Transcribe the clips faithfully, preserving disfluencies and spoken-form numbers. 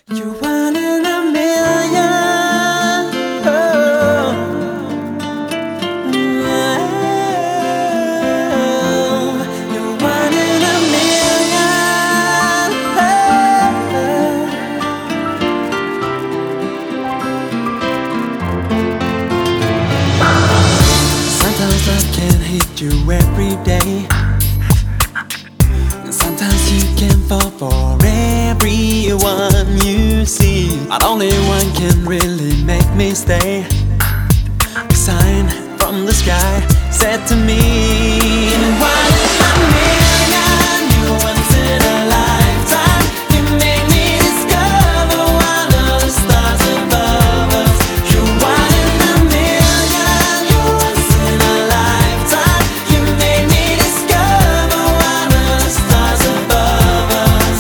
You're one in a million. Oh. Oh. You're one in a million. Oh. Sometimes love can hit you every day, and sometimes you can fall for everyone you see. But only one can really make me stay. A sign from the sky said to me, one in a million, you're once in a lifetime. You made me discover one of the stars above us. You're one in a million, you're once in a lifetime. You made me discover one of the stars above us.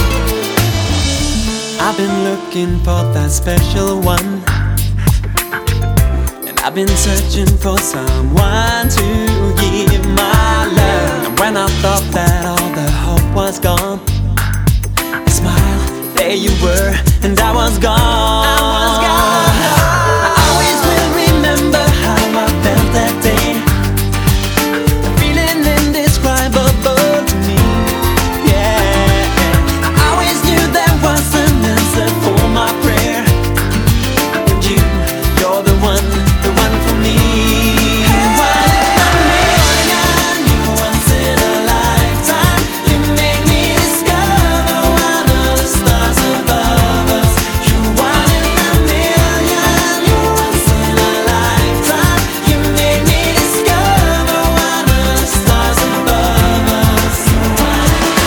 I've been looking for that special one, and I've been searching for someone to give my love. And when I thought that all the hope was gone, I smiled, there you were, and I was gone. I was gone. I always will remember how I felt that day. The feeling indescribable to me. Yeah, I always knew there was an answer for my prayer. And you, you're the one, the one for me. One in a million, you're once in a lifetime. You made me discover one of the stars above us. You're one in a million, you're once in a lifetime. You made me discover one of the stars above us. You're one in a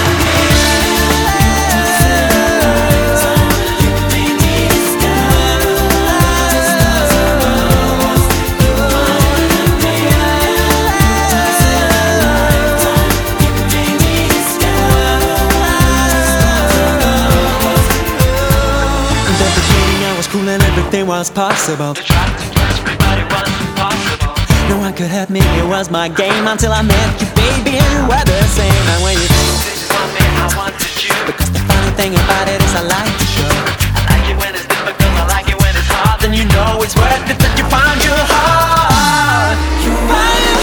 million, you made me discover one of the stars above us. You're one in a million, once in a lifetime. You made me discover one of the stars above us. In the beginning I was cool and everything was possible. To try to trust everybody was impossible. No one could hurt me, it was my game until I met you, baby, and we're the same. And when you This is one thing I wanted you. because the funny thing about it is I like to show. I like it when it's difficult, I like it when it's hard. Then you know it's worth it that you find your heart. You're right.